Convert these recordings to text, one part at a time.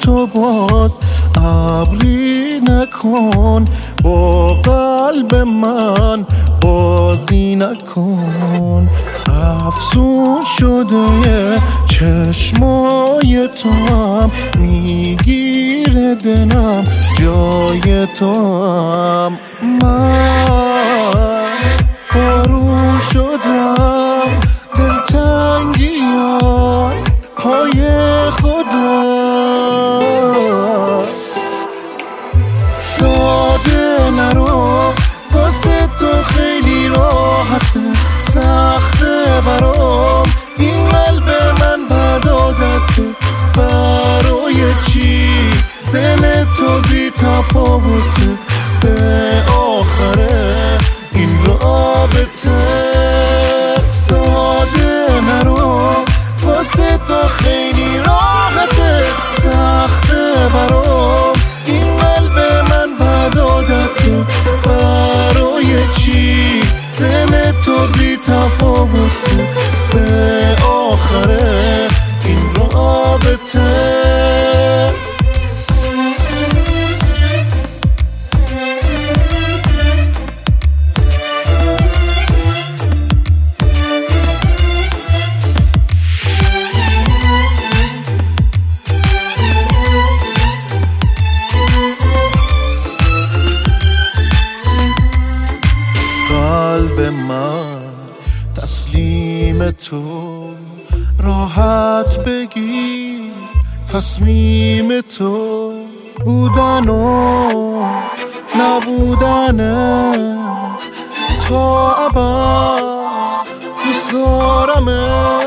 تو باز ابری نکن، با قلب من بازی نکن. افسون شده چشمای تو هم، میگیره دلم جای تو هم. من بارون شدم دلتنگیان پای خودم. ساده نرو واسه تو خیلی راحته، سخته برام این قلب من بد عادته. برای چی دل تو بی تفاوته، به آخره این رابطه. ساده نرو واسه تو خیلی راحته، سخته برام این قلب من بد عادته. برای چی دل تو بی تفاوته، به آخره این رابطه. قلب من تسلیم تو، راحت بگیر تصمیم تو. بودن و نبودنه تا ابد دوست دارمه.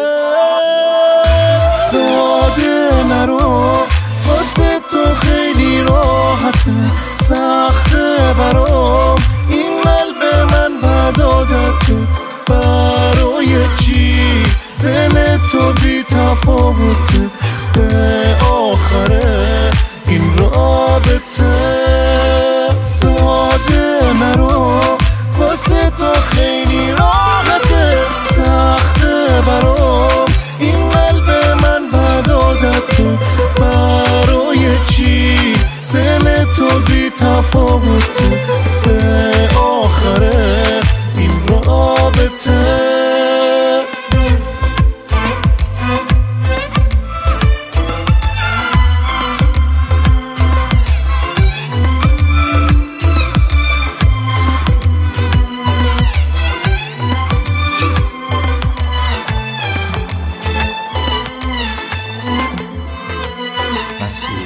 ساده نرو واسه تو خیلی راحته، سخته برام این قلب من بد عادته. برای چی دل تو بی تفاوته، به آخره این رابطه. ساده نرو واسه تو خیلی راحته، سخته برام این قلب من بد عادته. برای چی دل تو بی تفاوته، به آخره این رابطه. مسئول